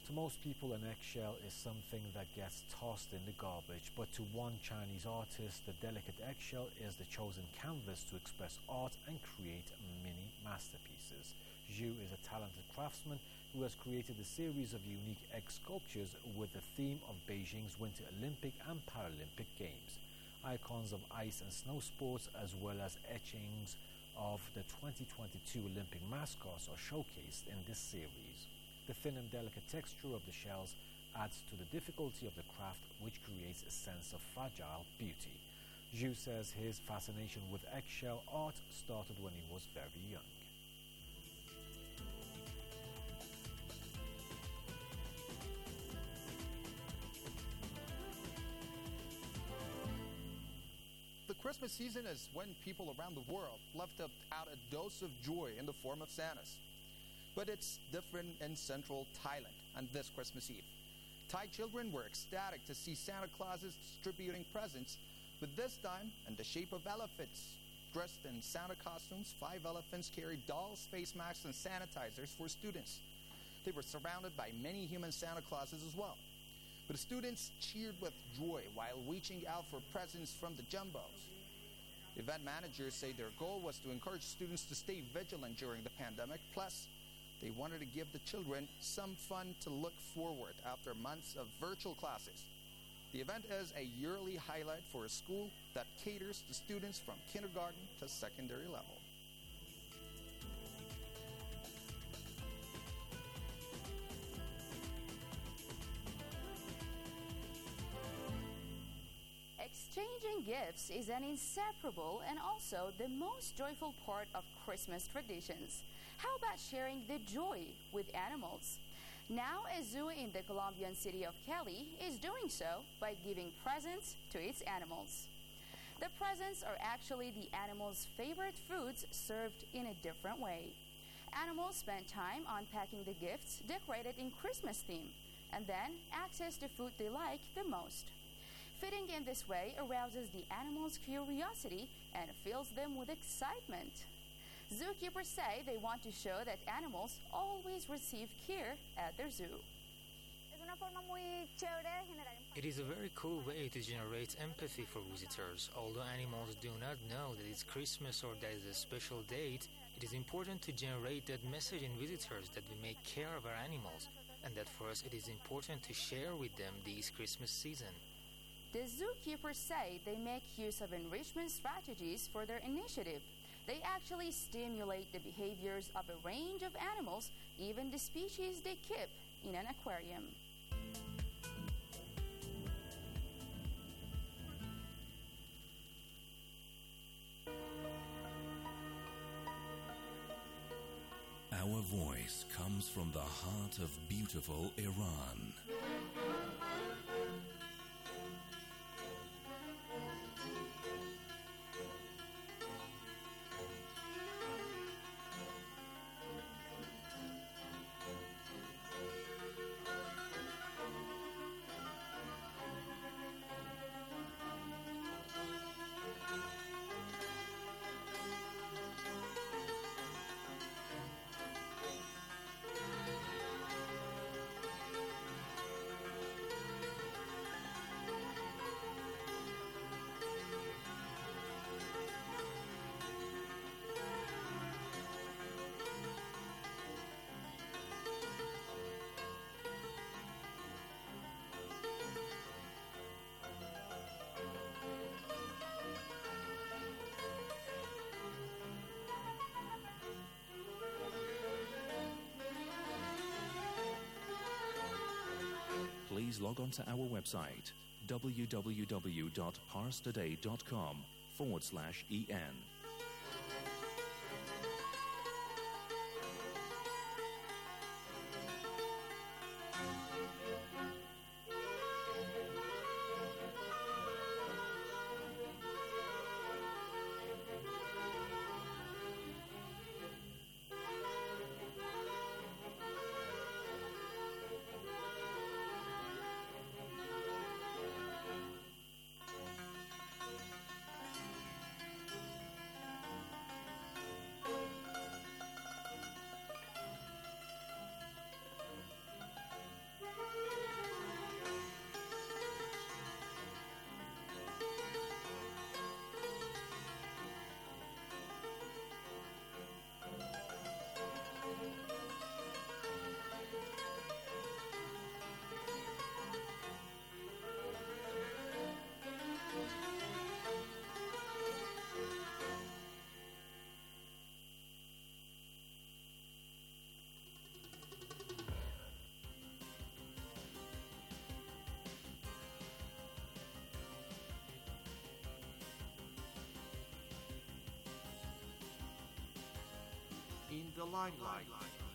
To most people, an eggshell is something that gets tossed in the garbage, but to one Chinese artist, the delicate eggshell is the chosen canvas to express art and create mini masterpieces. Zhu is a talented craftsman who has created a series of unique egg sculptures with the theme of Beijing's Winter Olympic and Paralympic Games. Icons of ice and snow sports, as well as etchings of the 2022 Olympic mascots, are showcased in this series. The thin and delicate texture of the shells adds to the difficulty of the craft, which creates a sense of fragile beauty. Zhu says his fascination with eggshell art started when he was very young. The Christmas season is when people around the world left out a dose of joy in the form of Santas. But it's different in central Thailand on this Christmas Eve. Thai children were ecstatic to see Santa Clauses distributing presents, but this time in the shape of elephants. Dressed in Santa costumes, 5 elephants carried dolls, face masks, and sanitizers for students. They were surrounded by many human Santa Clauses as well. But the students cheered with joy while reaching out for presents from the jumbos. Event managers say their goal was to encourage students to stay vigilant during the pandemic, plus they wanted to give the children some fun to look forward after months of virtual classes. The event is a yearly highlight for a school that caters to students from kindergarten to secondary level. Exchanging gifts is an inseparable and also the most joyful part of Christmas traditions. How about sharing the joy with animals? Now, a zoo in the Colombian city of Cali is doing so by giving presents to its animals. The presents are actually the animals' favorite foods served in a different way. Animals spend time unpacking the gifts decorated in Christmas theme and then access the food they like the most. Feeding in this way arouses the animals' curiosity and fills them with excitement. Zookeepers say they want to show that animals always receive care at their zoo. It is a very cool way to generate empathy for visitors. Although animals do not know that it's Christmas or that it's a special date, it is important to generate that message in visitors that we make care of our animals, and that for us it is important to share with them this Christmas season. The zookeepers say they make use of enrichment strategies for their initiative. They actually stimulate the behaviors of a range of animals, even the species they keep in an aquarium. Our voice comes from the heart of beautiful Iran. Please log on to our website www.parstoday.com/en. the limelight.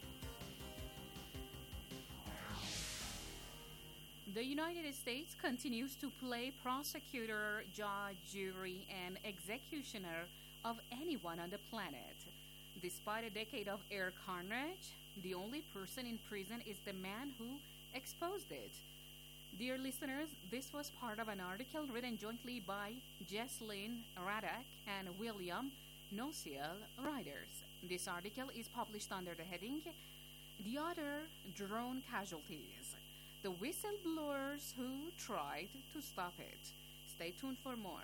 The United States continues to play prosecutor, judge, jury, and executioner of anyone on the planet. Despite a decade of air carnage, the only person in prison is the man who exposed it. Dear listeners, this was part of an article written jointly by Jesslyn Raddack and William Nociel writers. This article is published under the heading, The Other Drone Casualties, the whistleblowers who tried to stop it. Stay tuned for more.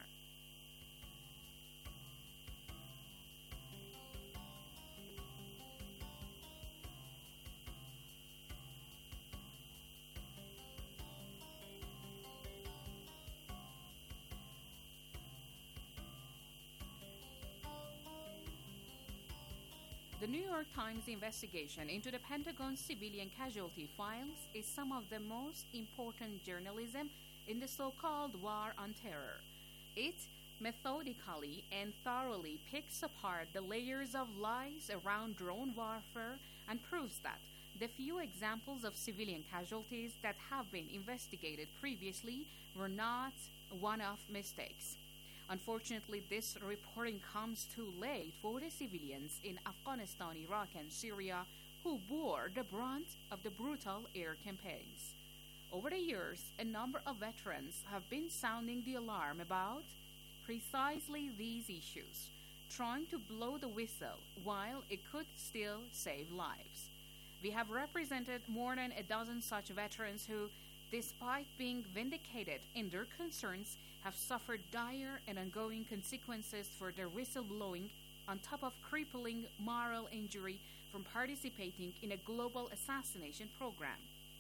The New York Times investigation into the Pentagon's civilian casualty files is some of the most important journalism in the so-called War on Terror. It methodically and thoroughly picks apart the layers of lies around drone warfare and proves that the few examples of civilian casualties that have been investigated previously were not one-off mistakes. Unfortunately, this reporting comes too late for the civilians in Afghanistan, Iraq, and Syria who bore the brunt of the brutal air campaigns. Over the years, a number of veterans have been sounding the alarm about precisely these issues, trying to blow the whistle while it could still save lives. We have represented more than a dozen such veterans who, despite being vindicated in their concerns, have suffered dire and ongoing consequences for their whistleblowing, on top of crippling moral injury from participating in a global assassination program.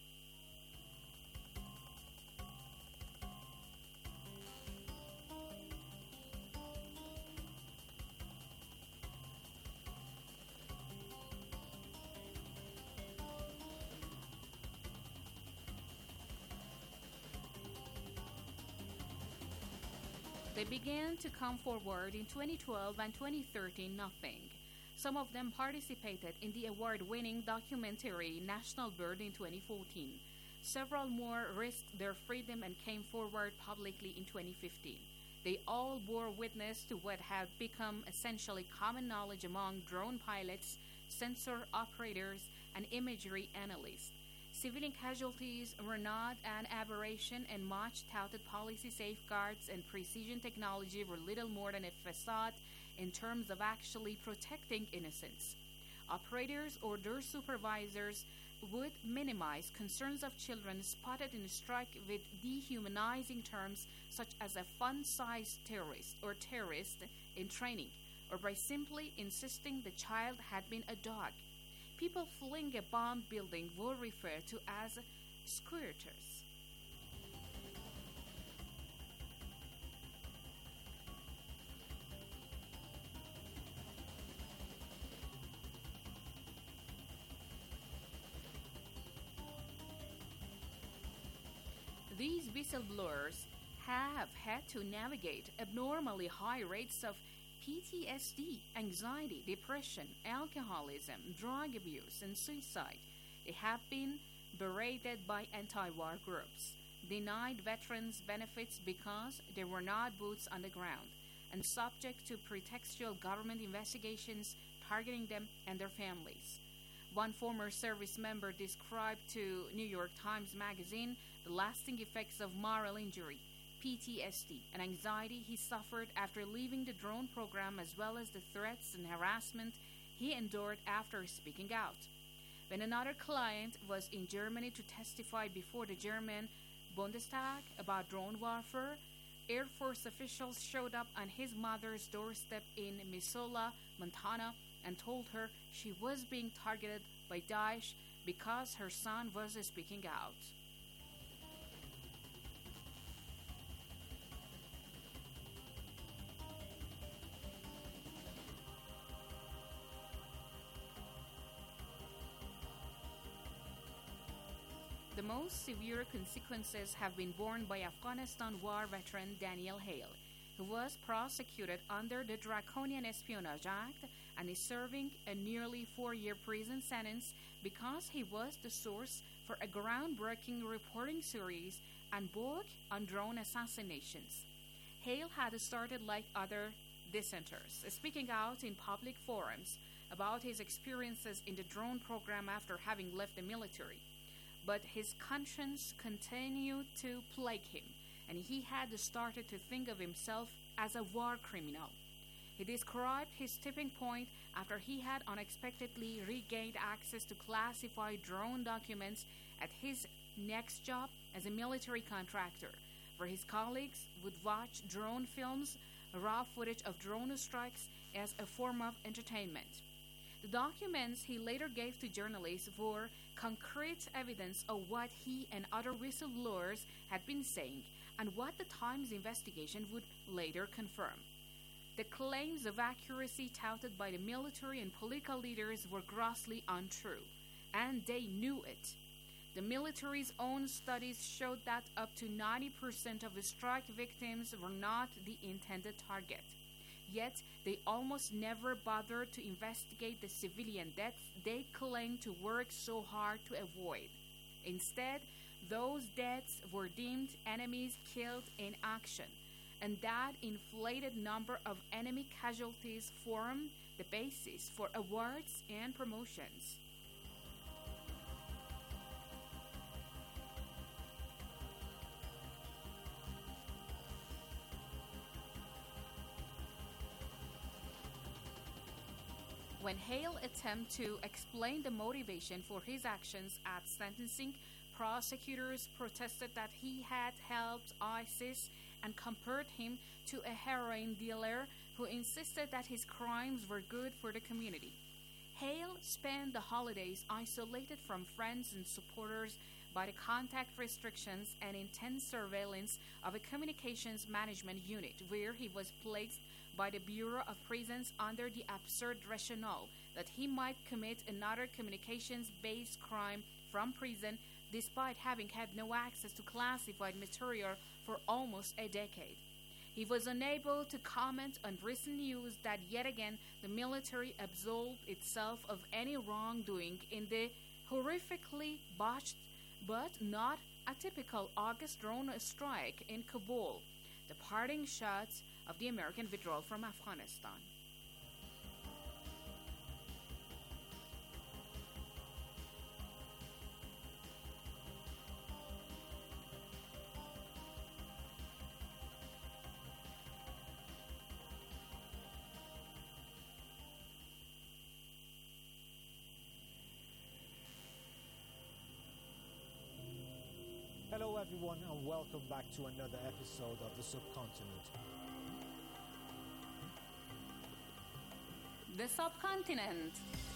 They began to come forward in 2012 and 2013, nothing. Some of them participated in the award-winning documentary National Bird in 2014. Several more risked their freedom and came forward publicly in 2015. They all bore witness to what had become essentially common knowledge among drone pilots, sensor operators, and imagery analysts. Civilian casualties were not an aberration, and much-touted policy safeguards and precision technology were little more than a facade in terms of actually protecting innocents. Operators or their supervisors would minimize concerns of children spotted in a strike with dehumanizing terms such as a fun-sized terrorist or terrorist in training, or by simply insisting the child had been a dog. People fleeing a bombed building were referred to as squirters. These whistleblowers have had to navigate abnormally high rates of PTSD, anxiety, depression, alcoholism, drug abuse, and suicide. They have been berated by anti-war groups, denied veterans benefits because there were not boots on the ground, and subject to pretextual government investigations targeting them and their families. One former service member described to New York Times Magazine the lasting effects of moral injury, PTSD, and anxiety he suffered after leaving the drone program, as well as the threats and harassment he endured after speaking out. When another client was in Germany to testify before the German Bundestag about drone warfare, Air Force officials showed up on his mother's doorstep in Missoula, Montana, and told her she was being targeted by Daesh because her son was speaking out. The most severe consequences have been borne by Afghanistan war veteran Daniel Hale, who was prosecuted under the Draconian Espionage Act and is serving a nearly 4-year prison sentence because he was the source for a groundbreaking reporting series and book on drone assassinations. Hale had started like other dissenters, speaking out in public forums about his experiences in the drone program after having left the military. But his conscience continued to plague him, and he had started to think of himself as a war criminal. He described his tipping point after he had unexpectedly regained access to classified drone documents at his next job as a military contractor, where his colleagues would watch drone films, raw footage of drone strikes, as a form of entertainment. The documents he later gave to journalists were concrete evidence of what he and other whistleblowers had been saying and what the Times investigation would later confirm. The claims of accuracy touted by the military and political leaders were grossly untrue, and they knew it. The military's own studies showed that up to 90% of the strike victims were not the intended target. Yet, they almost never bothered to investigate the civilian deaths they claimed to work so hard to avoid. Instead, those deaths were deemed enemies killed in action, and that inflated number of enemy casualties formed the basis for awards and promotions. When Hale attempted to explain the motivation for his actions at sentencing, prosecutors protested that he had helped ISIS and compared him to a heroin dealer who insisted that his crimes were good for the community. Hale spent the holidays isolated from friends and supporters by the contact restrictions and intense surveillance of a communications management unit, where he was placed by the Bureau of Prisons under the absurd rationale that he might commit another communications-based crime from prison despite having had no access to classified material for almost a decade. He was unable to comment on recent news that yet again the military absolved itself of any wrongdoing in the horrifically botched but not atypical August drone strike in Kabul, the parting shots of the American withdrawal from Afghanistan. Hello everyone and welcome back to another episode of The Subcontinent. The Subcontinent.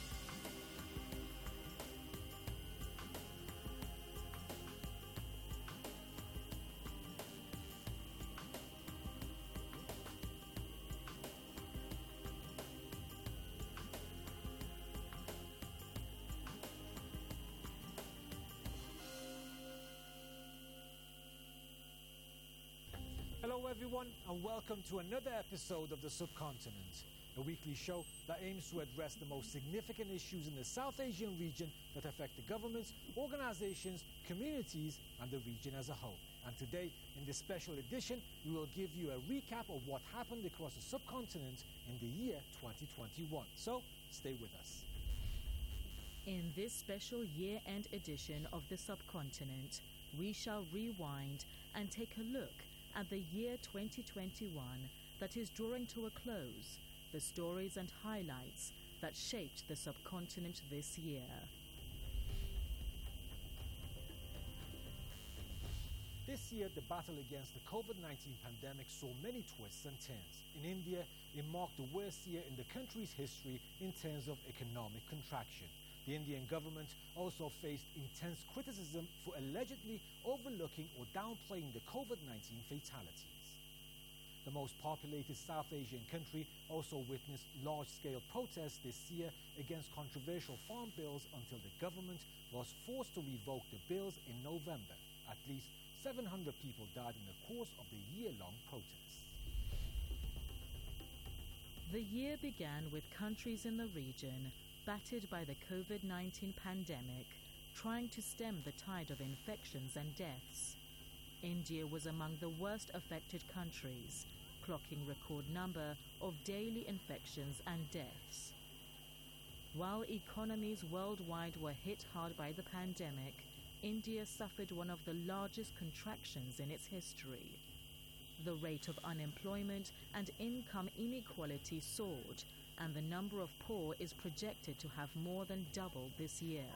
Hello everyone and welcome to another episode of The Subcontinent, a weekly show that aims to address the most significant issues in the South Asian region that affect the governments, organizations, communities and the region as a whole. And today, in this special edition, we will give you a recap of what happened across the subcontinent in the year 2021. So, stay with us. In this special year-end edition of The Subcontinent, we shall rewind and take a look at the year 2021 that is drawing to a close, the stories and highlights that shaped the subcontinent this year. This year, the battle against the COVID-19 pandemic saw many twists and turns. In India, it marked the worst year in the country's history in terms of economic contraction. The Indian government also faced intense criticism for allegedly overlooking or downplaying the COVID-19 fatalities. The most populated South Asian country also witnessed large-scale protests this year against controversial farm bills until the government was forced to revoke the bills in November. At least 700 people died in the course of the year-long protests. The year began with countries in the region battered by the COVID-19 pandemic, trying to stem the tide of infections and deaths. India was among the worst affected countries, clocking record number of daily infections and deaths. While economies worldwide were hit hard by the pandemic, India suffered one of the largest contractions in its history. The rate of unemployment and income inequality soared, and the number of poor is projected to have more than doubled this year.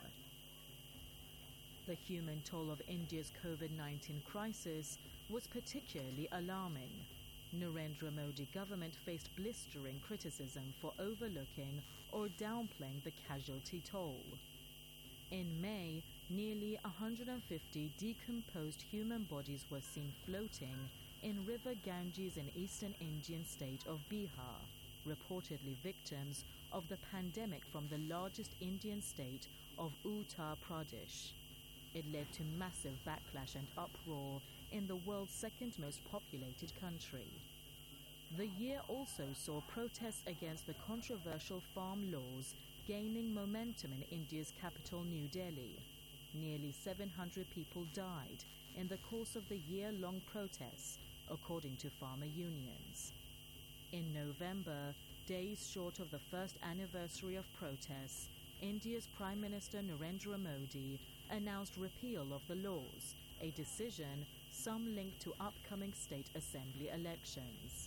The human toll of India's COVID-19 crisis was particularly alarming. Narendra Modi government faced blistering criticism for overlooking or downplaying the casualty toll. In May, nearly 150 decomposed human bodies were seen floating in River Ganges in eastern Indian state of Bihar, reportedly victims of the pandemic from the largest Indian state of Uttar Pradesh. It led to massive backlash and uproar in the world's second most populated country. The year also saw protests against the controversial farm laws gaining momentum in India's capital, New Delhi. Nearly 700 people died in the course of the year-long protests, according to farmer unions. In November, days short of the first anniversary of protests, India's Prime Minister Narendra Modi announced repeal of the laws, a decision some linked to upcoming state assembly elections.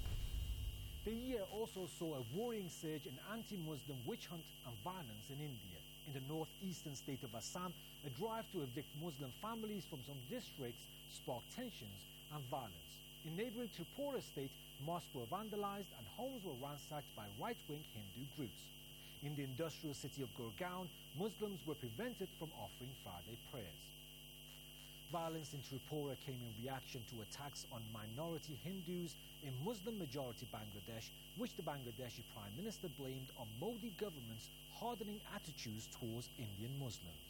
The year also saw a worrying surge in anti-Muslim witch hunt and violence in India. In the northeastern state of Assam, a drive to evict Muslim families from some districts sparked tensions and violence. In neighboring Tripura state, mosques were vandalized and homes were ransacked by right-wing Hindu groups. In the industrial city of Gurgaon, Muslims were prevented from offering Friday prayers. Violence in Tripura came in reaction to attacks on minority Hindus in Muslim-majority Bangladesh, which the Bangladeshi Prime Minister blamed on Modi government's hardening attitudes towards Indian Muslims.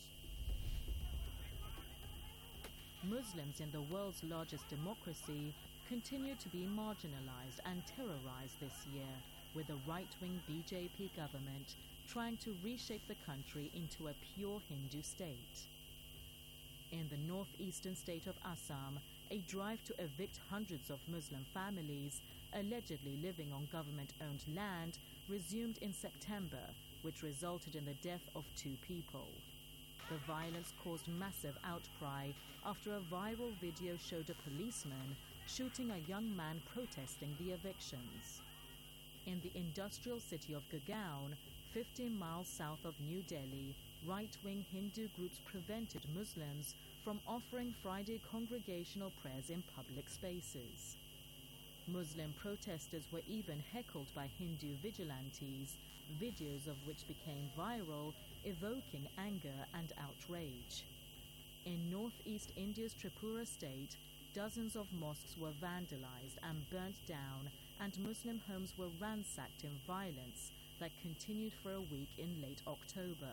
Muslims in the world's largest democracy continue to be marginalized and terrorized this year, with the right-wing BJP government trying to reshape the country into a pure Hindu state. In the northeastern state of Assam, a drive to evict hundreds of Muslim families allegedly living on government-owned land resumed in September, which resulted in the death of 2 people. The violence caused massive outcry after a viral video showed a policeman shooting a young man protesting the evictions. In the industrial city of Gurgaon, 15 miles south of New Delhi, right-wing Hindu groups prevented Muslims from offering Friday congregational prayers in public spaces. Muslim protesters were even heckled by Hindu vigilantes, videos of which became viral, evoking anger and outrage. In northeast India's Tripura state, dozens of mosques were vandalized and burnt down, and Muslim homes were ransacked in violence that continued for a week in late October.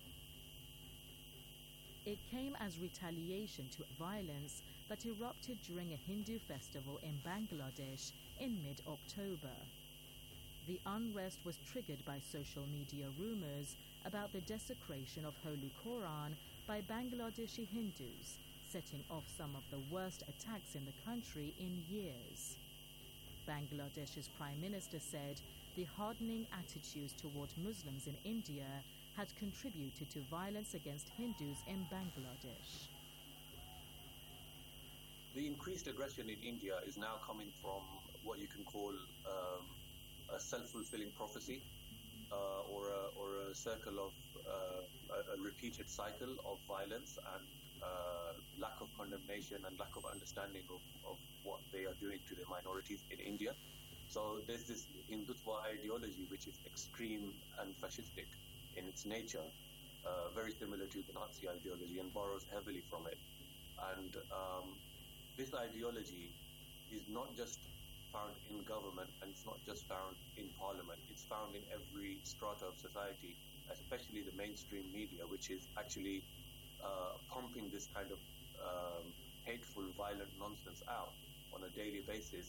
It came as retaliation to violence that erupted during a Hindu festival in Bangladesh in mid-October. The unrest was triggered by social media rumors about the desecration of Holy Quran by Bangladeshi Hindus, setting off some of the worst attacks in the country in years. Bangladesh's Prime Minister said the hardening attitudes toward Muslims in India had contributed to violence against Hindus in Bangladesh. The increased aggression in India is now coming from what you can call a self-fulfilling prophecy, or a circle of a repeated cycle of violence and lack of condemnation and lack of understanding of what they are doing to the minorities in India. So there's this Hindutva ideology which is extreme and fascistic in its nature, very similar to the Nazi ideology, and borrows heavily from it. And this ideology is not just found in government, and it's not just found in parliament. It's found in every strata of society, especially the mainstream media, which is actually pumping this kind of hateful, violent nonsense out on a daily basis.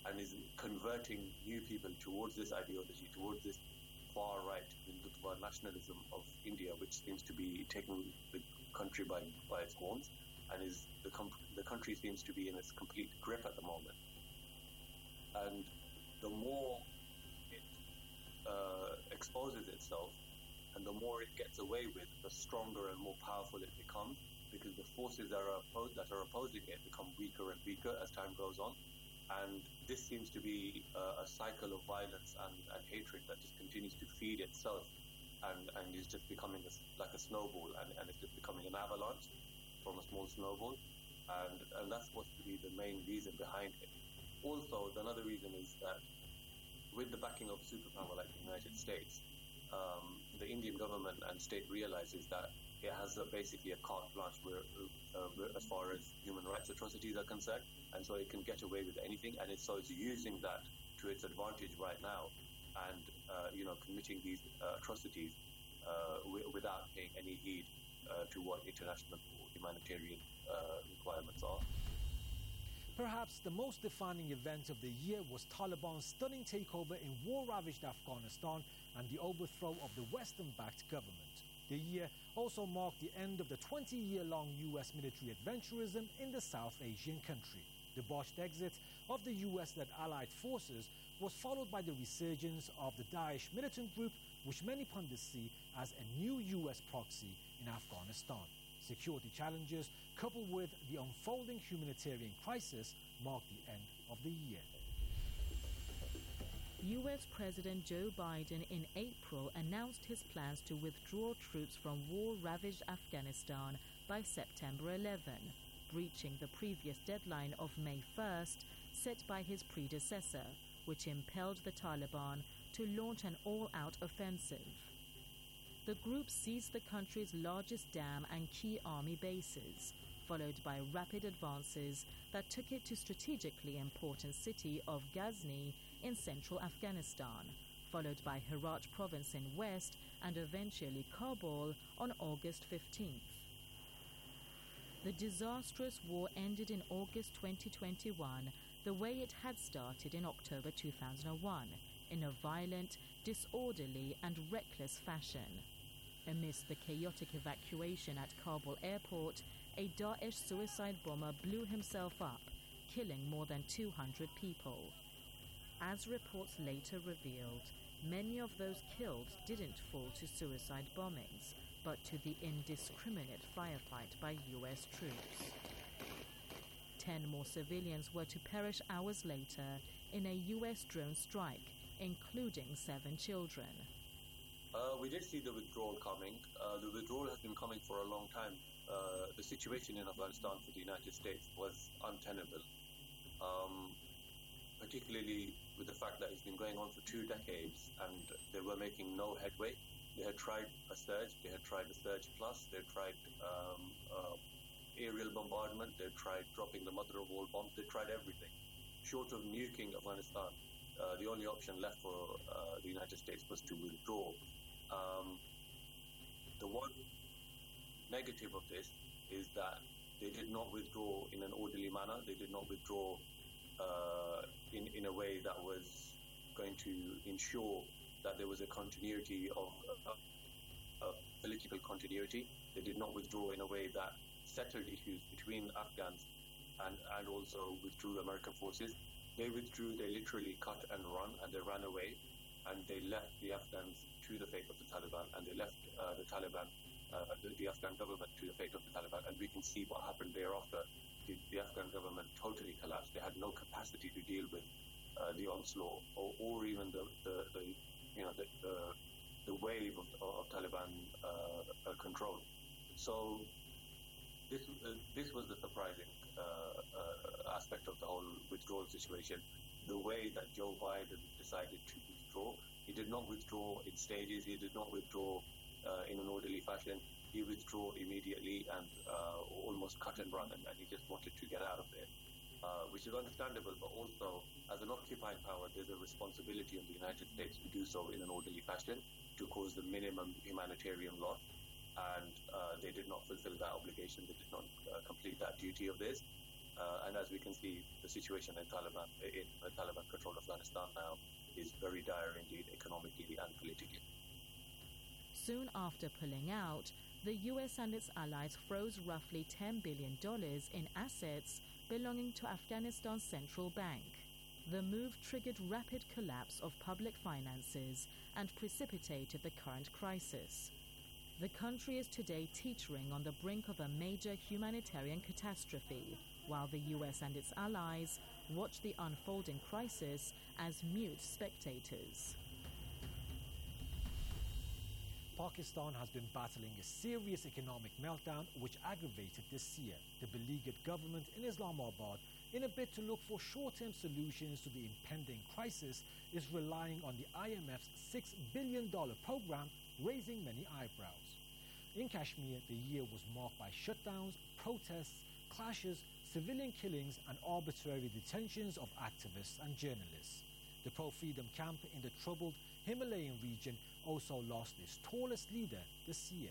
and is converting new people towards this ideology, towards this far right Hindutva nationalism of India, which seems to be taking the country by its horns, and the country seems to be in its complete grip at the moment. And the more it exposes itself, and the more it gets away with, the stronger and more powerful it becomes, because the forces that are opposing it become weaker and weaker as time goes on. And this seems to be a cycle of violence and hatred that just continues to feed itself, and is just becoming like a snowball, and it's just becoming an avalanche from a small snowball, and that's supposed to be the main reason behind it. Also, another reason is that with the backing of superpower like the United States, the Indian government and state realizes that it has basically a carte blanche as far as human rights atrocities are concerned, and so it can get away with anything, and it's using that to its advantage right now, and committing these atrocities without paying any heed to what international humanitarian requirements are. Perhaps the most defining event of the year was Taliban's stunning takeover in war-ravaged Afghanistan and the overthrow of the Western-backed government. The year also marked the end of the 20-year-long U.S. military adventurism in the South Asian country. The botched exit of the U.S.-led Allied forces was followed by the resurgence of the Daesh militant group, which many pundits see as a new U.S. proxy in Afghanistan. Security challenges, coupled with the unfolding humanitarian crisis, marked the end of the year. U.S. President Joe Biden in April announced his plans to withdraw troops from war-ravaged Afghanistan by September 11, breaching the previous deadline of May 1st set by his predecessor, which impelled the Taliban to launch an all-out offensive. The group seized the country's largest dam and key army bases, followed by rapid advances that took it to strategically important city of Ghazni in central Afghanistan, followed by Herat province in west, and eventually Kabul on August 15th. The disastrous war ended in August 2021 the way it had started in October 2001, in a violent, disorderly and reckless fashion. Amidst the chaotic evacuation at Kabul airport, a Daesh suicide bomber blew himself up, killing more than 200 people. As reports later revealed, many of those killed didn't fall to suicide bombings, but to the indiscriminate firefight by U.S. troops. 10 more civilians were to perish hours later in a U.S. drone strike, including 7 children. We did see the withdrawal coming. The withdrawal has been coming for a long time. The situation in Afghanistan for the United States was untenable, particularly with the fact that it's been going on for 2 decades and they were making no headway. They had tried a surge, they had tried a surge plus, they had tried aerial bombardment, they had tried dropping the mother of all bombs, they tried everything. Short of nuking Afghanistan, the only option left for the United States was to withdraw. The one negative of this is that they did not withdraw in an orderly manner. They did not withdraw in a way that was going to ensure that there was a continuity of political continuity. They did not withdraw in a way that settled issues between Afghans and also withdrew American forces. They withdrew, they literally cut and run, and they ran away, and they left the Afghans to the fate of the Taliban, and they left the Taliban, the Afghan government to the fate of the Taliban, and we can see what happened thereafter. The Afghan government totally collapsed. They had no capacity to deal with the onslaught or even the wave of Taliban control. So this was the surprising aspect of the whole withdrawal situation. The way that Joe Biden decided to withdraw, he did not withdraw in stages. He did not withdraw in an orderly fashion. He withdrew immediately and almost cut and run, and he just wanted to get out of there, which is understandable. But also, as an occupying power, there's a responsibility on the United States to do so in an orderly fashion, to cause the minimum humanitarian loss. And they did not fulfill that obligation. They did not complete that duty of theirs. And as we can see, the situation in Taliban-controlled Afghanistan now is very dire indeed, economically and politically. Soon after pulling out, the US and its allies froze roughly $10 billion in assets belonging to Afghanistan's central bank. The move triggered rapid collapse of public finances and precipitated the current crisis. The country is today teetering on the brink of a major humanitarian catastrophe, while the US and its allies watch the unfolding crisis as mute spectators. Pakistan has been battling a serious economic meltdown which aggravated this year. The beleaguered government in Islamabad, in a bid to look for short-term solutions to the impending crisis, is relying on the IMF's $6 billion program, raising many eyebrows. In Kashmir, the year was marked by shutdowns, protests, clashes, civilian killings and arbitrary detentions of activists and journalists. The pro-freedom camp in the troubled Himalayan region also lost its tallest leader this year.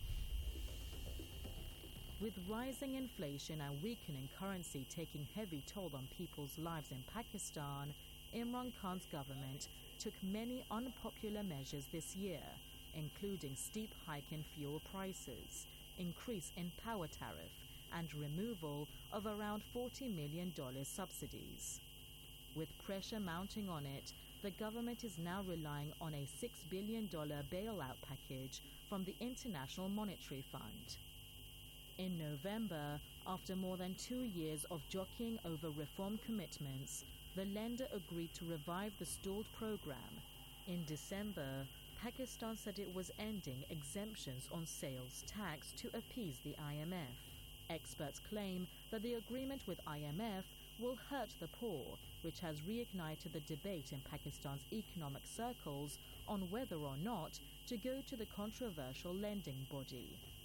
With rising inflation and weakening currency taking heavy toll on people's lives in Pakistan, Imran Khan's government took many unpopular measures this year, including steep hike in fuel prices, increase in power tariff, and removal of around $40 million subsidies. With pressure mounting on it, the government is now relying on a $6 billion bailout package from the International Monetary Fund. In November, after more than 2 years of jockeying over reform commitments, the lender agreed to revive the stalled program. In December, Pakistan said it was ending exemptions on sales tax to appease the IMF. Experts claim that the agreement with IMF will hurt the poor, which has reignited the debate in Pakistan's economic circles on whether or not to go to the controversial lending body.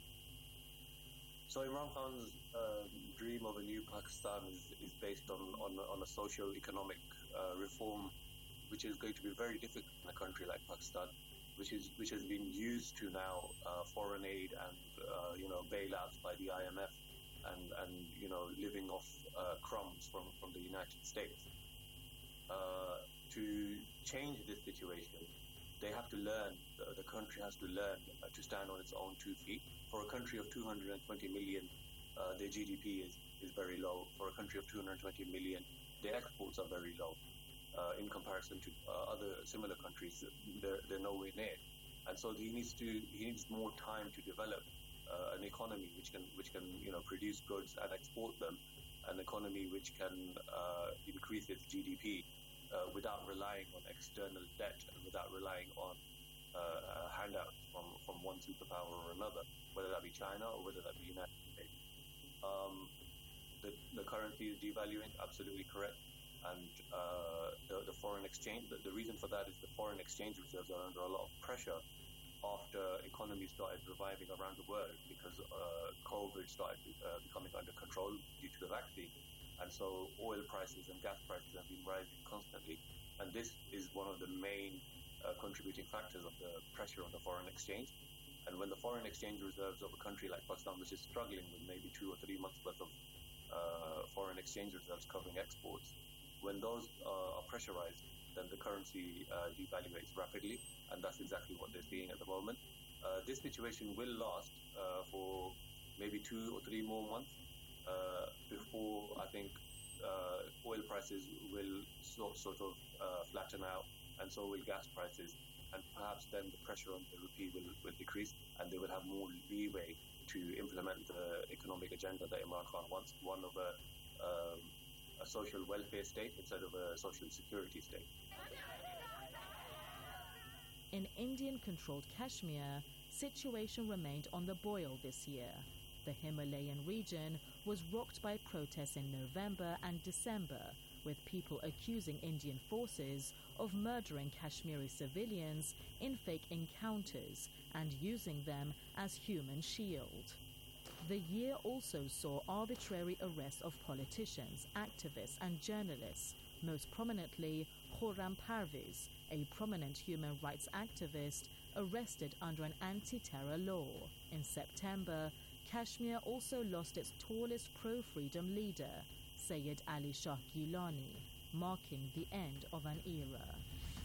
So Imran Khan's dream of a new Pakistan is based on a socio-economic reform, which is going to be very difficult in a country like Pakistan, which has been used to now foreign aid and bailouts by the IMF and living off crumbs from the United States. To change this situation, they have to learn. The country has to learn to stand on its own 2 feet. For a country of 220 million, their GDP is very low. For a country of 220 million, their exports are very low. In comparison to other similar countries, they're nowhere near. And so he needs more time to develop an economy which can produce goods and export them, an economy which can increase its GDP without relying on external debt and without relying on handouts from one superpower or another, whether that be China or whether that be United States. The currency is devaluing, absolutely correct. And the foreign exchange, the reason for that is the foreign exchange reserves are under a lot of pressure after economies started reviving around the world because COVID started becoming under control due to the vaccine. And so oil prices and gas prices have been rising constantly. And this is one of the main contributing factors of the pressure on the foreign exchange. And when the foreign exchange reserves of a country like Pakistan, which is struggling with maybe 2 or 3 months worth of foreign exchange reserves covering exports, when those are pressurized, then the currency devaluates rapidly, and that's exactly what they're seeing at the moment. This situation will last for maybe 2 or 3 more months before I think oil prices will sort of flatten out, and so will gas prices, and perhaps then the pressure on the rupee will decrease, and they will have more leeway to implement the economic agenda that Imran Khan wants, one of a social welfare state instead of a social security state. In Indian-controlled Kashmir, situation remained on the boil this year. The Himalayan region was rocked by protests in November and December, with people accusing Indian forces of murdering Kashmiri civilians in fake encounters and using them as human shield. The year also saw arbitrary arrests of politicians, activists and journalists, most prominently Khurram Parvez, a prominent human rights activist arrested under an anti-terror law. In September, Kashmir also lost its tallest pro-freedom leader, Sayyid Ali Shah Gilani, marking the end of an era.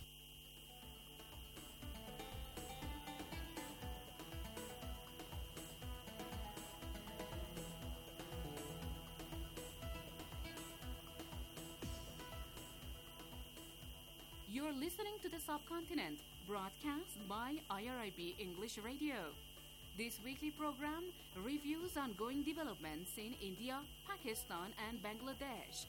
You're listening to The Subcontinent, broadcast by IRIB English Radio. This weekly program reviews ongoing developments in India, Pakistan, and Bangladesh.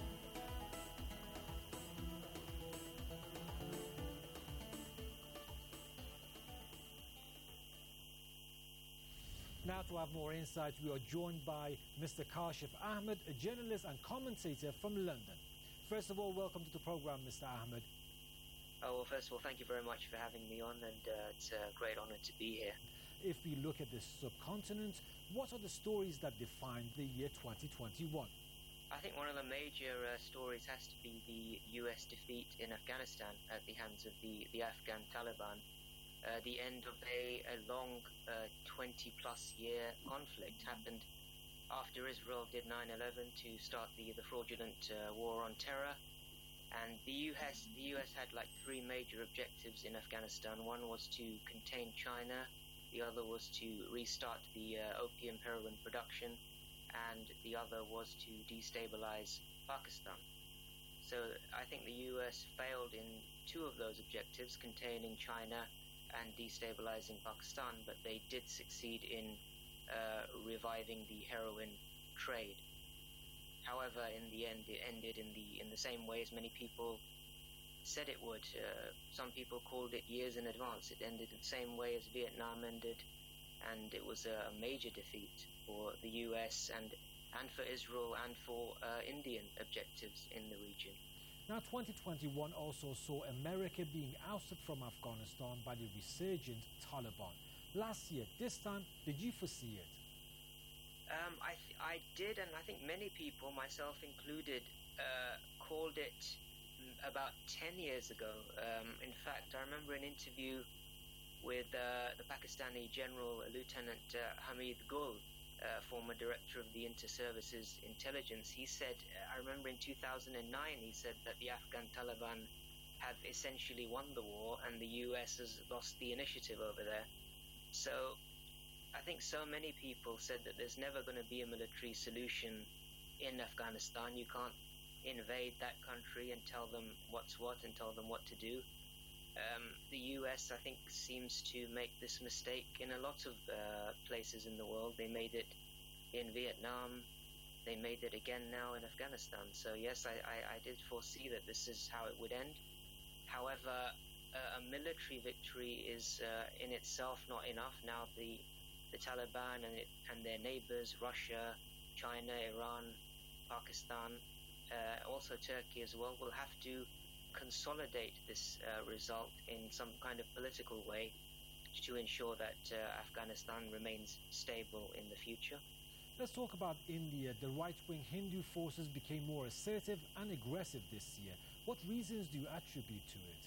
Now, to have more insight, we are joined by Mr. Kashif Ahmed, a journalist and commentator from London. First of all, welcome to the program, Mr. Ahmed. Oh, well, first of all, thank you very much for having me on, and it's a great honor to be here. If we look at the subcontinent, what are the stories that define the year 2021? I think one of the major stories has to be the US defeat in Afghanistan at the hands of the Afghan Taliban. The end of a long 20-plus year conflict happened after Israel did 9/11 to start the fraudulent war on terror. And the US had like three major objectives in Afghanistan. One was to contain China, the other was to restart the opium heroin production, and the other was to destabilize Pakistan. So I think the US failed in two of those objectives, containing China and destabilizing Pakistan, but they did succeed in reviving the heroin trade. However, in the end, it ended in the same way as many people said it would. Some people called it years in advance. It ended the same way as Vietnam ended, and it was a major defeat for the US and for Israel and for Indian objectives in the region. Now, 2021 also saw America being ousted from Afghanistan by the resurgent Taliban. Last year, this time, did you foresee it? I did, and I think many people, myself included, called it about 10 years ago. In fact, I remember an interview with the Pakistani General Lieutenant Hamid Gul, former director of the Inter-Services Intelligence. He said, I remember in 2009, he said that the Afghan Taliban have essentially won the war and the US has lost the initiative over there. So I think so many people said that there's never going to be a military solution in Afghanistan. You can't invade that country and tell them what's what and tell them what to do. The US, I think, seems to make this mistake in a lot of places in the world. They made it in Vietnam. They made it again now in Afghanistan. So yes, I did foresee that this is how it would end. However, a military victory is in itself not enough. Now the Taliban and their neighbors, Russia, China, Iran, Pakistan, also Turkey as well, will have to consolidate this result in some kind of political way to ensure that Afghanistan remains stable in the future. Let's talk about India. The right-wing Hindu forces became more assertive and aggressive this year. What reasons do you attribute to it?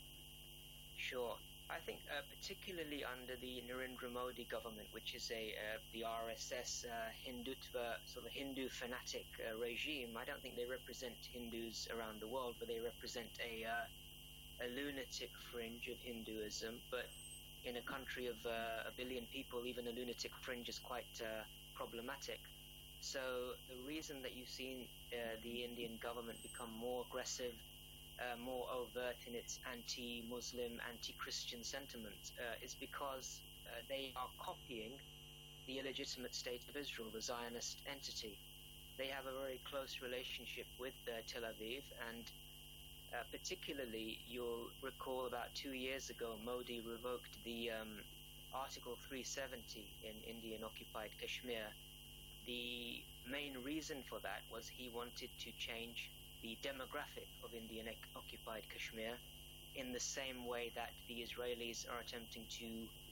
Sure. I think particularly under the Narendra Modi government, which is the RSS Hindutva, sort of Hindu fanatic regime. I don't think they represent Hindus around the world, but they represent a lunatic fringe of Hinduism. But in a country of 1 billion people, even a lunatic fringe is quite problematic. So the reason that you've seen the Indian government become more aggressive, more overt in its anti-Muslim, anti-Christian sentiment is because they are copying the illegitimate state of Israel, the Zionist entity. They have a very close relationship with Tel Aviv, and particularly you'll recall about 2 years ago Modi revoked the Article 370 in Indian-occupied Kashmir. The main reason for that was he wanted to change the demographic of Indian-occupied Kashmir in the same way that the Israelis are attempting to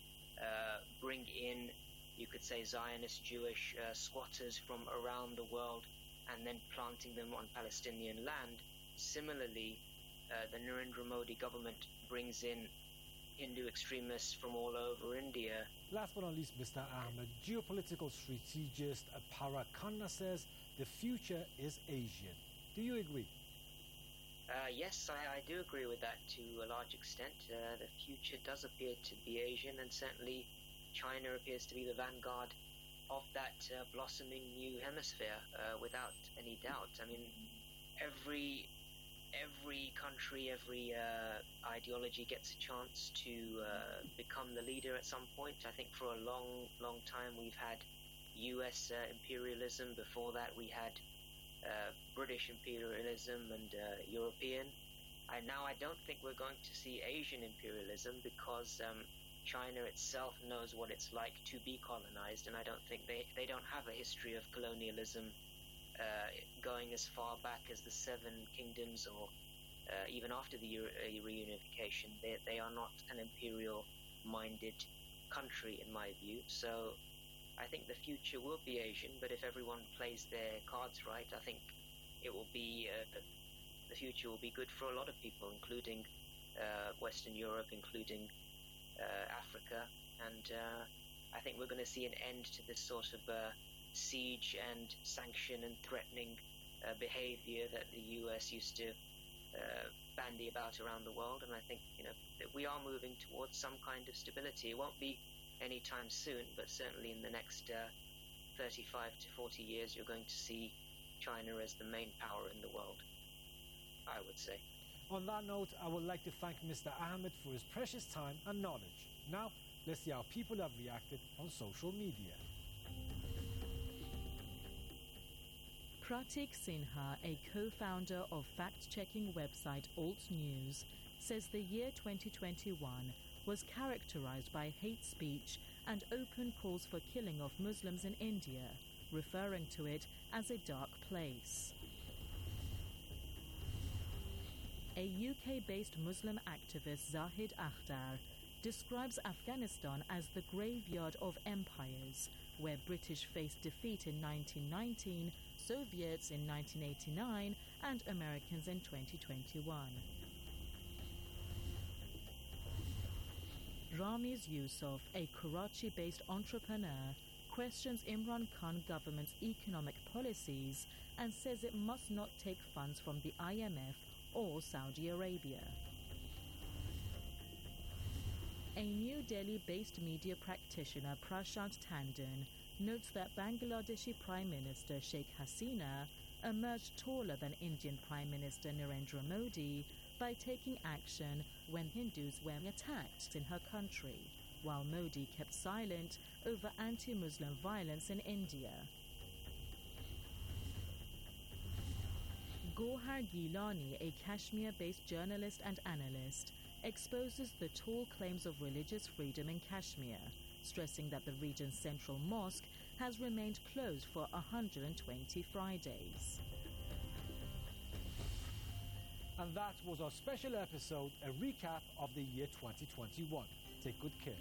bring in, you could say, Zionist Jewish squatters from around the world and then planting them on Palestinian land. Similarly, the Narendra Modi government brings in Hindu extremists from all over India Last but not least, Mr. Ahmed, geopolitical strategist Parag Khanna says the future is Asian. Do you agree? Yes, I do agree with that to a large extent. The future does appear to be Asian, and certainly China appears to be the vanguard of that blossoming new hemisphere, without any doubt. I mean, every country, every ideology gets a chance to become the leader at some point. I think for a long time we've had US imperialism. Before that we had British imperialism and European. Now I don't think we're going to see Asian imperialism, because China itself knows what it's like to be colonized, and I don't think they don't have a history of colonialism going as far back as the Seven Kingdoms, or even after the reunification. They are not an imperial-minded country, in my view. So I think the future will be Asian, but if everyone plays their cards right, I think it will be the future will be good for a lot of people, including Western Europe, including Africa, and I think we're going to see an end to this sort of siege and sanction and threatening behavior that the US used to bandy about around the world. And I think that we are moving towards some kind of stability. It won't be anytime soon, but certainly in the next 35 to 40 years you're going to see China as the main power in the world, I would say. On that note, I would like to thank Mr. Ahmed for his precious time and knowledge. Now, let's see how people have reacted on social media. Pratik Sinha, a co-founder of fact-checking website Alt News, says the year 2021 was characterized by hate speech and open calls for killing of Muslims in India, referring to it as a dark place. A UK-based Muslim activist, Zahid Akhtar, describes Afghanistan as the graveyard of empires, where British faced defeat in 1919, Soviets in 1989, and Americans in 2021. Ramiz Yusuf, a Karachi-based entrepreneur, questions Imran Khan government's economic policies and says it must not take funds from the IMF or Saudi Arabia. A New Delhi-based media practitioner, Prashant Tandon, notes that Bangladeshi Prime Minister Sheikh Hasina emerged taller than Indian Prime Minister Narendra Modi by taking action when Hindus were attacked in her country, while Modi kept silent over anti-Muslim violence in India. Gohar Gilani, a Kashmir-based journalist and analyst, exposes the tall claims of religious freedom in Kashmir, stressing that the region's central mosque has remained closed for 120 Fridays. And that was our special episode, a recap of the year 2021. Take good care.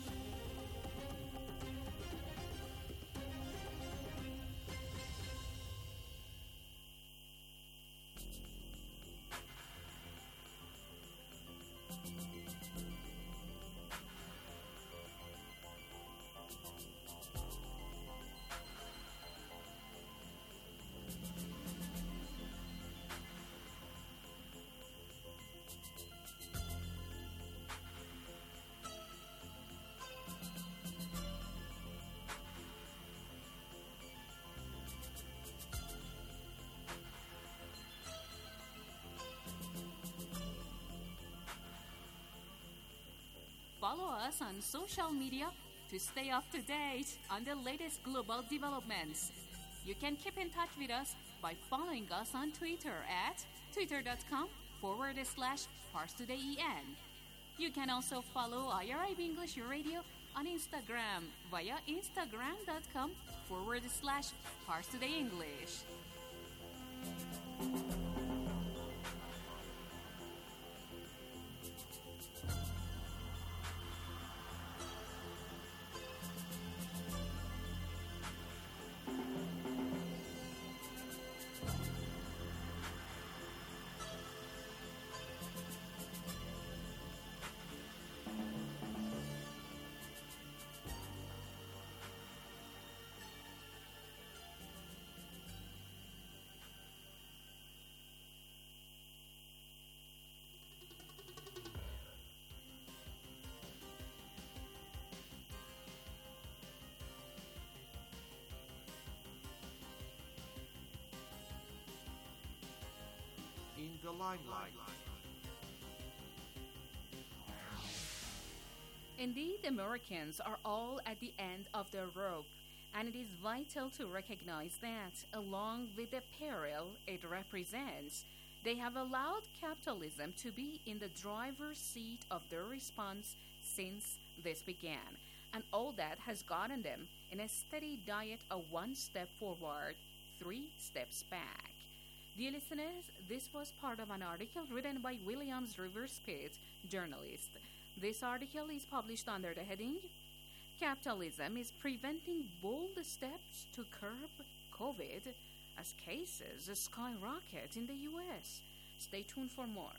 Follow us on social media to stay up to date on the latest global developments. You can keep in touch with us by following us on Twitter at twitter.com/ParsTodayEN. You can also follow IRIB English Radio on Instagram via instagram.com/ParsTodayEnglish. the limelight. Indeed, Americans are all at the end of the rope, and it is vital to recognize that, along with the peril it represents, they have allowed capitalism to be in the driver's seat of their response since this began, and all that has gotten them in a steady diet of one step forward, 3 steps back. Dear listeners, this was part of an article written by Williams Rivers Pitt, journalist. This article is published under the heading, Capitalism is Preventing Bold Steps to Curb COVID as Cases Skyrocket in the U.S. Stay tuned for more.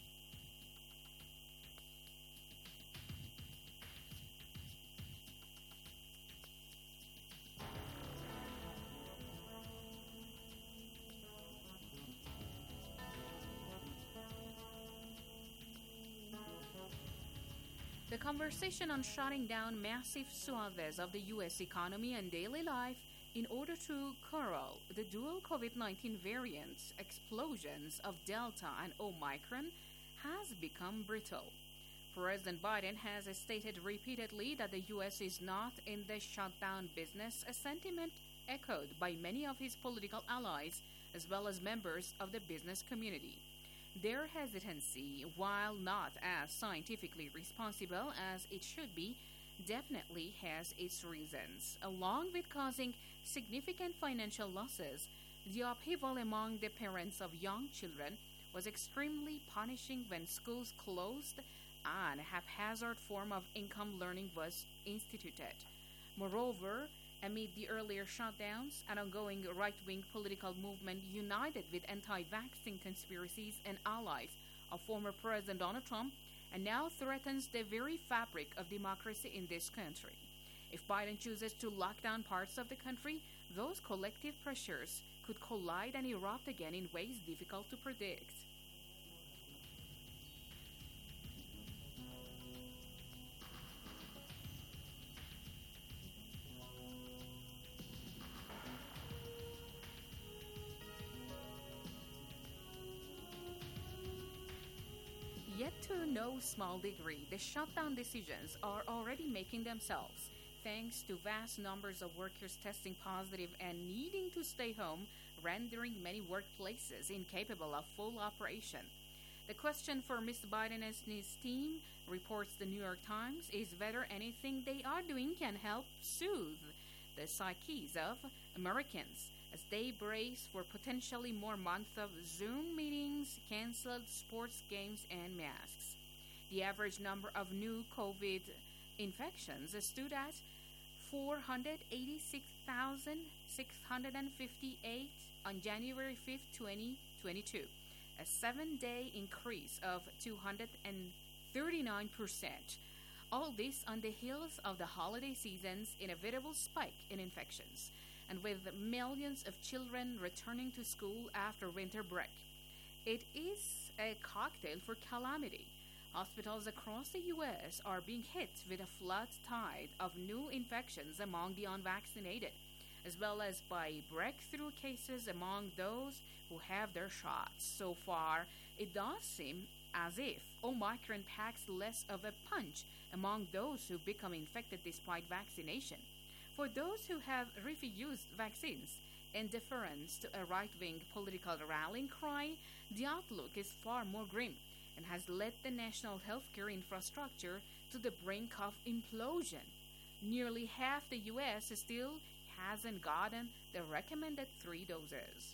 The conversation on shutting down massive swaths of the U.S. economy and daily life in order to curl the dual COVID-19 variants, explosions of Delta and Omicron, has become brittle. President Biden has stated repeatedly that the U.S. is not in the shutdown business, a sentiment echoed by many of his political allies as well as members of the business community. Their hesitancy, while not as scientifically responsible as it should be, definitely has its reasons. Along with causing significant financial losses, the upheaval among the parents of young children was extremely punishing when schools closed and a haphazard form of income learning was instituted. Moreover, amid the earlier shutdowns, an ongoing right-wing political movement united with anti-vaccine conspiracies and allies of former President Donald Trump and now threatens the very fabric of democracy in this country. If Biden chooses to lock down parts of the country, those collective pressures could collide and erupt again in ways difficult to predict. Yet to no small degree, the shutdown decisions are already making themselves, thanks to vast numbers of workers testing positive and needing to stay home, rendering many workplaces incapable of full operation. The question for Mr. Biden and his team, reports the New York Times, is whether anything they are doing can help soothe the psyches of Americans as they brace for potentially more months of Zoom meetings, canceled sports games, and masks. The average number of new COVID infections stood at 486,658 on January 5, 2022, a 7-day increase of 239%. All this on the heels of the holiday season's inevitable spike in infections, and with millions of children returning to school after winter break. It is a cocktail for calamity. Hospitals across the U.S. are being hit with a flood tide of new infections among the unvaccinated, as well as by breakthrough cases among those who have their shots. So far, it does seem as if Omicron packs less of a punch among those who become infected despite vaccination. For those who have refused vaccines, in deference to a right-wing political rallying cry, the outlook is far more grim and has led the national healthcare infrastructure to the brink of implosion. Nearly half the U.S. still hasn't gotten the recommended 3 doses.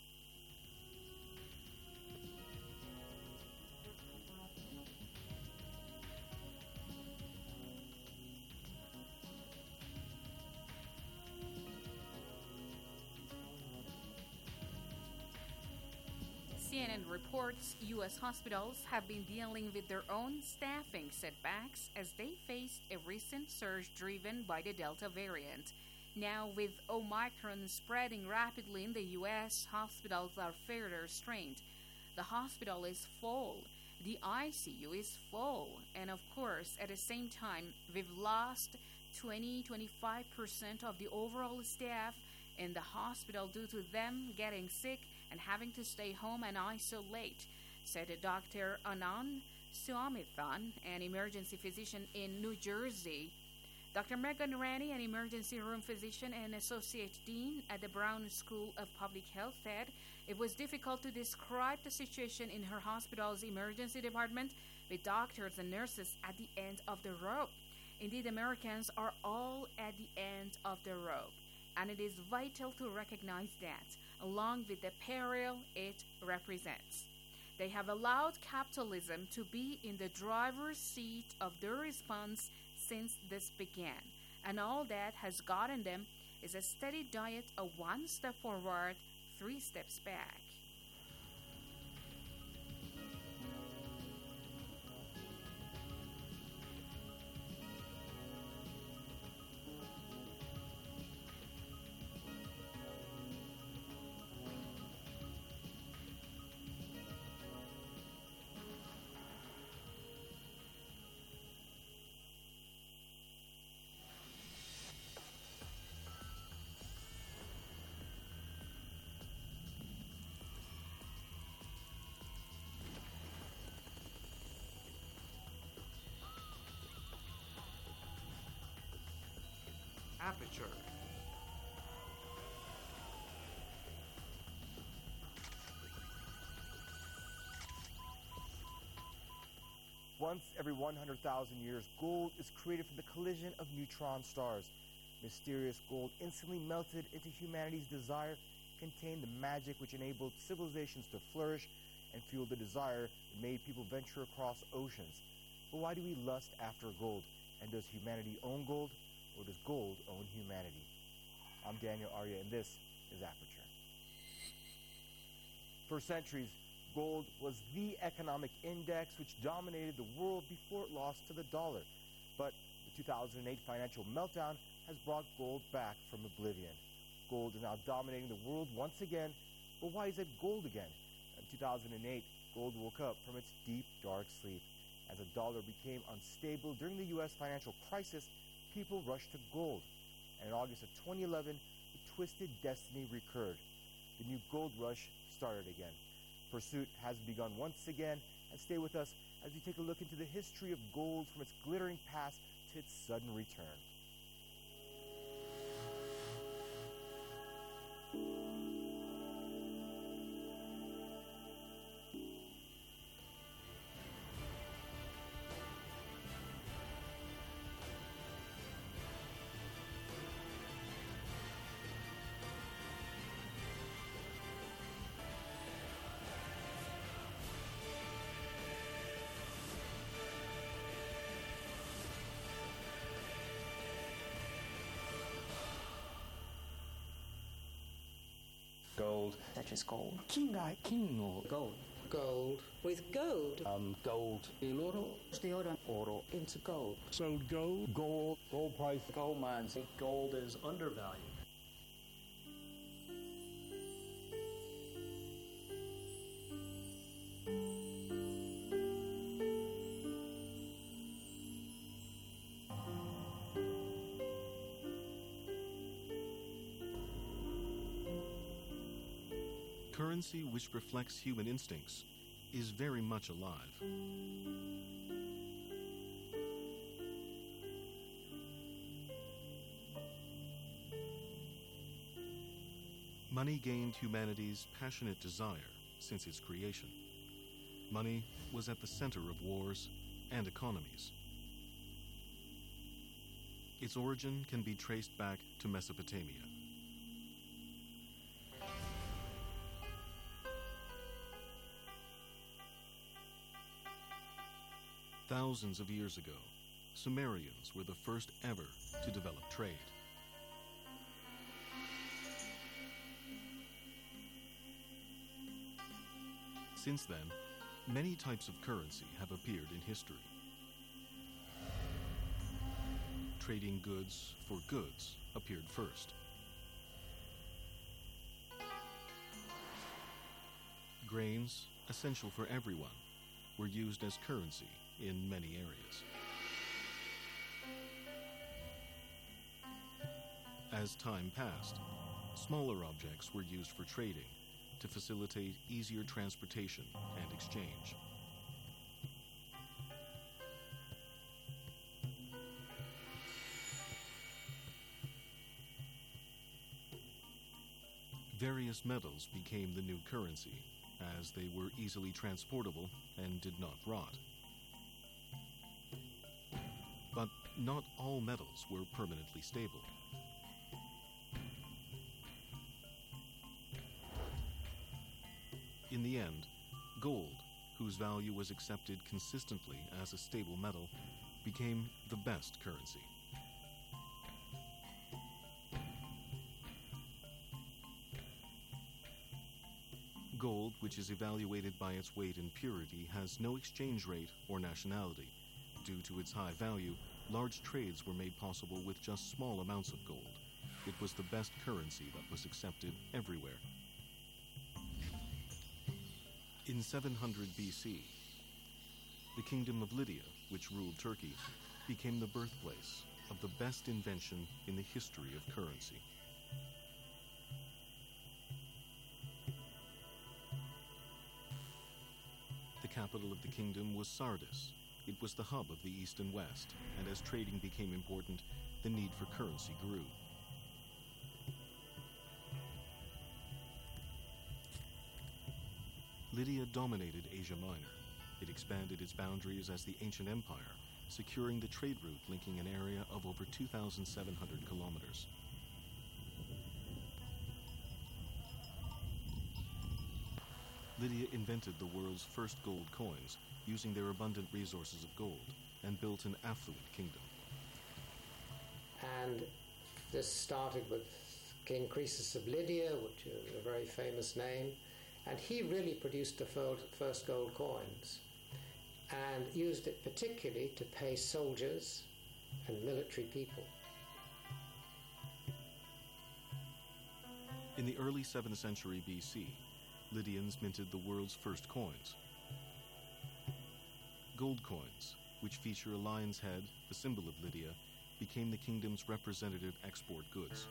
CNN reports U.S. hospitals have been dealing with their own staffing setbacks as they faced a recent surge driven by the Delta variant. Now, with Omicron spreading rapidly in the U.S., hospitals are further strained. The hospital is full, the ICU is full, and of course, at the same time, we've lost 20-25% of the overall staff in the hospital due to them getting sick and having to stay home and isolate. said Dr. Anand Swaminathan, an emergency physician in New Jersey. Dr. Megan Rennie, an emergency room physician and associate dean at the Brown School of Public Health, said it was difficult to describe the situation in her hospital's emergency department with doctors and nurses at the end of the rope. Indeed, Americans are all at the end of the rope, and it is vital to recognize that, along with the peril it represents. They have allowed capitalism to be in the driver's seat of their response since this began, and all that has gotten them is a steady diet of 1 step forward, 3 steps back. Aperture. Once every 100,000 years, gold is created from the collision of neutron stars. Mysterious gold instantly melted into humanity's desire, contained the magic which enabled civilizations to flourish and fueled the desire that made people venture across oceans. But why do we lust after gold? And does humanity own gold, or does gold own humanity? I'm Daniel Arya, and this is Aperture. For centuries, gold was the economic index which dominated the world before it lost to the dollar. But the 2008 financial meltdown has brought gold back from oblivion. Gold is now dominating the world once again, but why is it gold again? In 2008, gold woke up from its deep, dark sleep. As the dollar became unstable during the U.S. financial crisis, people rushed to gold. And in August of 2011, the twisted destiny recurred. The new gold rush started again. Pursuit has begun once again, and stay with us as we take a look into the history of gold from its glittering past to its sudden return. Gold. Such as gold. King or gold. Gold. With gold. Gold. Il oro. The oro. Oro into gold. Sold gold. Gold. Gold price. Gold mines. Gold is undervalued. Currency which reflects human instincts is very much alive. Money gained humanity's passionate desire since its creation. Money was at the center of wars and economies. Its origin can be traced back to Mesopotamia. Thousands of years ago, Sumerians were the first ever to develop trade. Since then, many types of currency have appeared in history. Trading goods for goods appeared first. Grains, essential for everyone, were used as currency in many areas. As time passed, smaller objects were used for trading, to facilitate easier transportation and exchange. Various metals became the new currency, as they were easily transportable and did not rot. But not all metals were permanently stable. In the end, gold, whose value was accepted consistently as a stable metal, became the best currency. Gold, which is evaluated by its weight and purity, has no exchange rate or nationality. Due to its high value, large trades were made possible with just small amounts of gold. It was the best currency that was accepted everywhere. In 700 BC, the Kingdom of Lydia, which ruled Turkey, became the birthplace of the best invention in the history of currency. The capital of the kingdom was Sardis. It was the hub of the East and West, and as trading became important, the need for currency grew. Lydia dominated Asia Minor. It expanded its boundaries as the ancient empire, securing the trade route linking an area of over 2,700 kilometers. Lydia invented the world's first gold coins, using their abundant resources of gold, and built an affluent kingdom. And this started with King Croesus of Lydia, which is a very famous name, and he really produced the first gold coins and used it particularly to pay soldiers and military people. In the early 7th century BC, Lydians minted the world's first coins. Gold coins, which feature a lion's head, the symbol of Lydia, became the kingdom's representative export goods.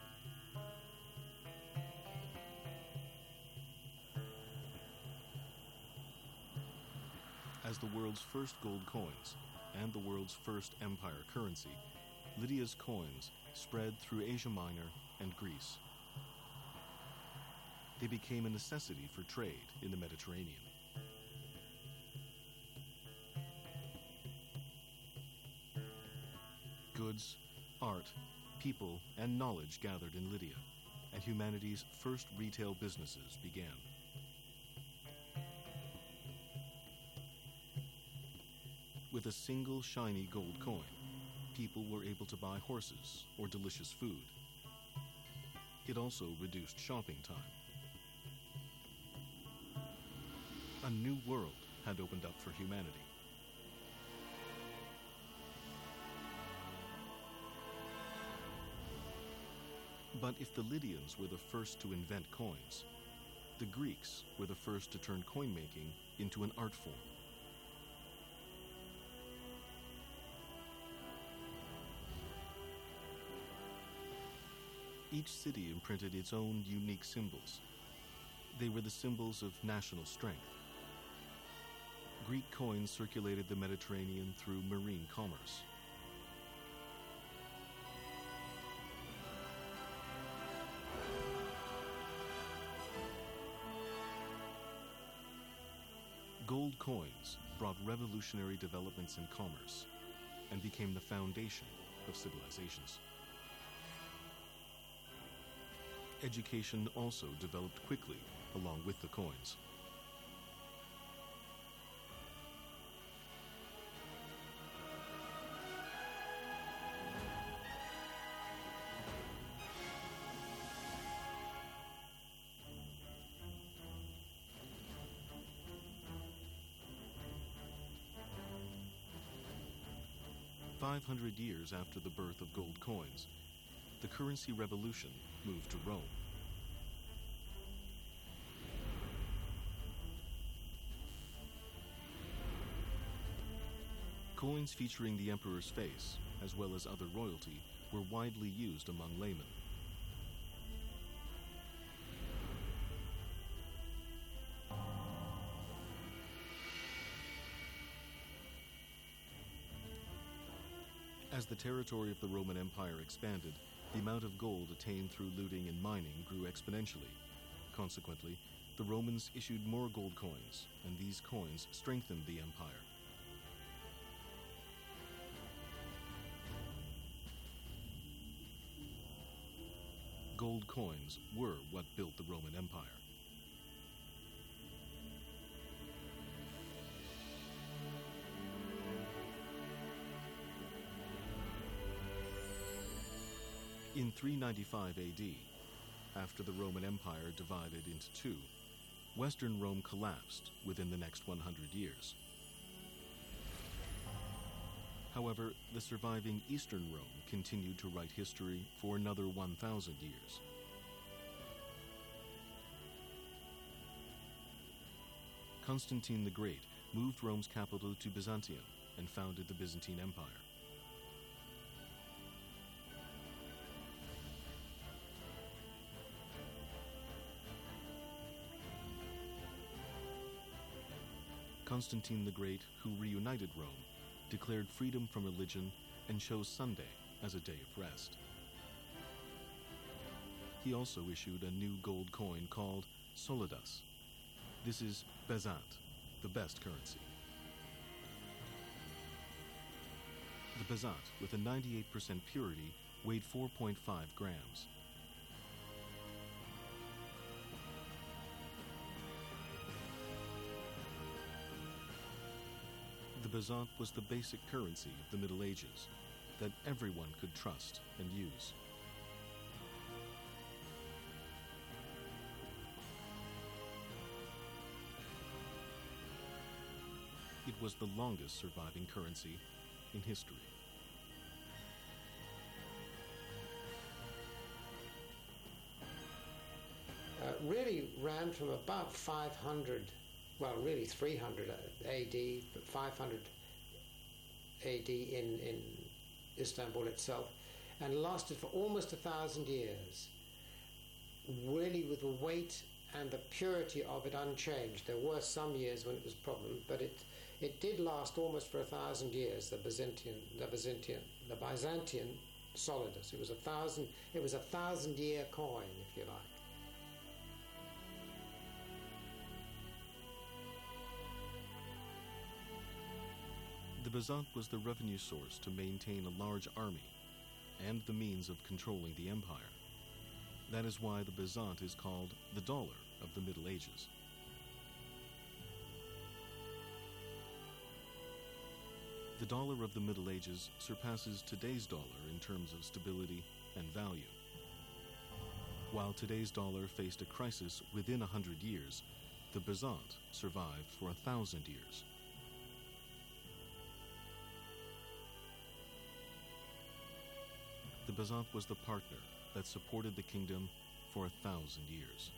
As the world's first gold coins and the world's first empire currency, Lydia's coins spread through Asia Minor and Greece. They became a necessity for trade in the Mediterranean. Goods, art, people, and knowledge gathered in Lydia, and humanity's first retail businesses began. With a single shiny gold coin, people were able to buy horses or delicious food. It also reduced shopping time. A new world had opened up for humanity. But if the Lydians were the first to invent coins, the Greeks were the first to turn coin making into an art form. Each city imprinted its own unique symbols. They were the symbols of national strength. Greek coins circulated the Mediterranean through marine commerce. Gold coins brought revolutionary developments in commerce and became the foundation of civilizations. Education also developed quickly along with the coins. "500 years after the birth of gold coins, the currency revolution moved to Rome. Coins featuring the emperor's face, as well as other royalty, were widely used among laymen. As the territory of the Roman Empire expanded, the amount of gold attained through looting and mining grew exponentially. Consequently, the Romans issued more gold coins, and these coins strengthened the empire. Gold coins were what built the Roman Empire. In 395 AD, after the Roman Empire divided into two, Western Rome collapsed within the next 100 years. However, the surviving Eastern Rome continued to write history for another 1,000 years. Constantine the Great moved Rome's capital to Byzantium and founded the Byzantine Empire. Constantine the Great, who reunited Rome, declared freedom from religion and chose Sunday as a day of rest. He also issued a new gold coin called Solidus. This is Bezant, the best currency. The Bezant, with a 98% purity, weighed 4.5 grams. The Bezant was the basic currency of the Middle Ages that everyone could trust and use. It was the longest surviving currency in history. Really ran from about 500, well, really 300 AD, but 500 AD in Istanbul itself, and lasted for almost 1,000 years, really with the weight and the purity of it unchanged. There were some years when it was a problem, but it did last almost for 1,000 years, the Byzantine solidus. It was a 1,000-year coin, if you like. The Bezant was the revenue source to maintain a large army and the means of controlling the empire. That is why the Bezant is called the dollar of the Middle Ages. The dollar of the Middle Ages surpasses today's dollar in terms of stability and value. While today's dollar faced a crisis within 100 years, the Bezant survived for 1,000 years. The Bezant was the partner that supported the kingdom for 1,000 years.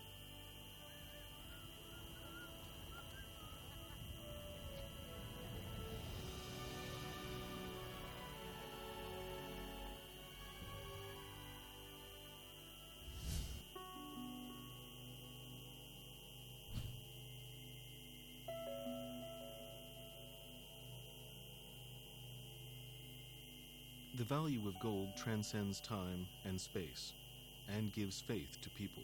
The value of gold transcends time and space and gives faith to people.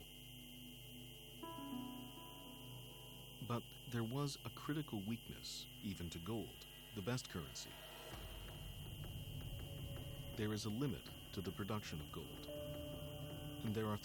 But there was a critical weakness even to gold, the best currency. There is a limit to the production of gold, and there are